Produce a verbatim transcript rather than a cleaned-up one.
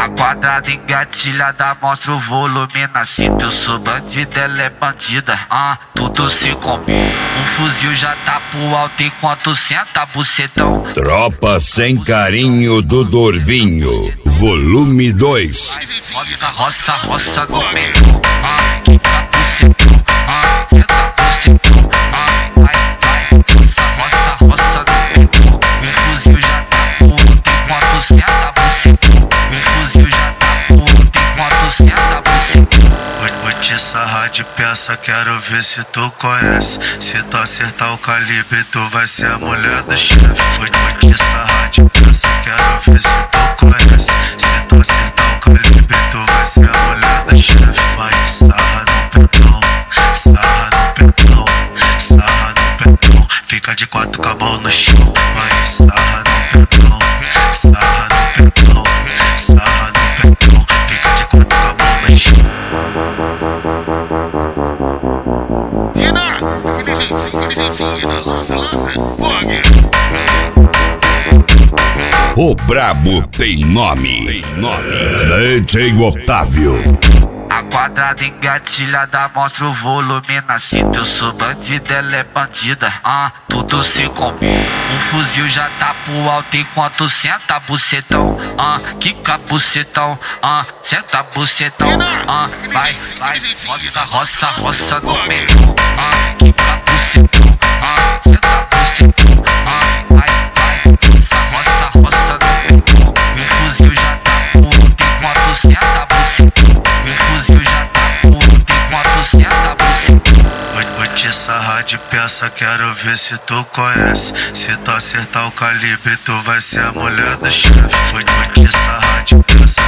A quadrada engatilhada mostra o volume na cinta. Eu sou bandido, ela é bandida, ah, tudo se combina. Um fuzil já tá pro alto enquanto senta bucetão. Tropa sem carinho do Dorvinho, volume dois. Roça, roça, roça no meio, ah, quica bucetão, ah, senta bucetão, ah, vai, vai, roça, roça, roça no meio. Um fuzil já tá pro alto enquanto senta bucetão. Um fuzil já tá pro alto enquanto senta bucetão. Vou te sarrar de peça, quero ver se tu conhece. Se tu acertar o calibre, tu vai ser a mulher do chefe. Vou te sarrar de peça, quero ver se tu conhece. Se tu acertar o calibre, tu vai ser a mulher do chefe. Vai sarra no pentão, sarra no pentão, sarra no pentão. Fica de quatro com a mão no chão. Vai sarra no pentão, sarra no pentão, sarra no pentão. Fica de quatro com a mão no chão. Aquele jeitinho, aquele jeitinho, lança, lança, fogue. O brabo tem nome, tem nome. D J Otávio. A quadrada engatilhada mostra o volume na cinta. Eu sou bandido, ela é bandida, ah, tudo se combina. Um fuzil já tá pro alto enquanto senta bucetão, ah, quica bucetão, ah, senta bucetão, ah, vai, vai, roça, roça, roça no meio, ah, quica bucetão, ah, senta bucetão, ah, vai, vai, roça, roça, roça no meio. Um fuzil já tá pro alto enquanto senta bucetão. Um fuzil já tá pro alto enquanto senta bucetão. Vou te sarrar de peça, quero ver se tu conhece. Se tu acertar o calibre, tu vai ser a mulher do chefe. Vou te sarrar de peça,